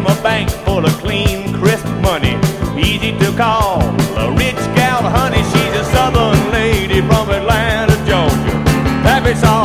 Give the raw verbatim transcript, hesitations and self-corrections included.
him a bank full of clean, crisp money. Easy to call, a rich gal, honey. She's a southern lady from Atlanta, Georgia. Pappy saw